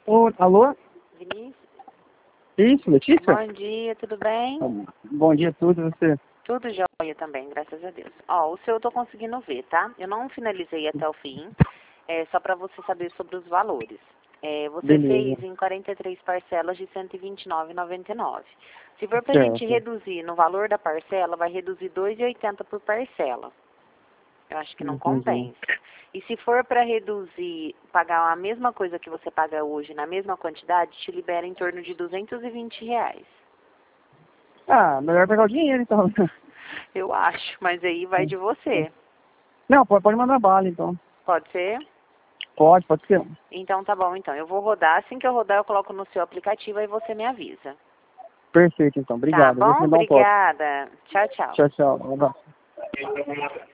Alô? Vinícius? Isso, Letícia? Bom dia, tudo bem? Bom dia a tudo, você? Tudo jóia também, graças a Deus. Ó, o seu eu tô conseguindo ver, tá? Eu não finalizei até o fim, só para você saber sobre os valores. Você Beleza. fez em 43 parcelas de R$ 129,99. Se for pra gente Certo. reduzir no valor da parcela, vai reduzir R$ 2,80 por parcela. Eu acho que não Entendi. compensa. E se for para reduzir, pagar a mesma coisa que você paga hoje, na mesma quantidade, te libera em torno de R$ 220. Ah, melhor pegar o dinheiro, então. Eu acho, mas aí vai de você. Não, pode mandar bala, então. Pode ser? Pode ser. Então tá bom, então. Eu vou rodar. Assim que eu rodar, eu coloco no seu aplicativo e você me avisa. Perfeito, então. Tá Obrigado. Eu vou te bom? mandar um toque. Obrigada. Tchau, tchau. Tchau, tchau. Um abraço.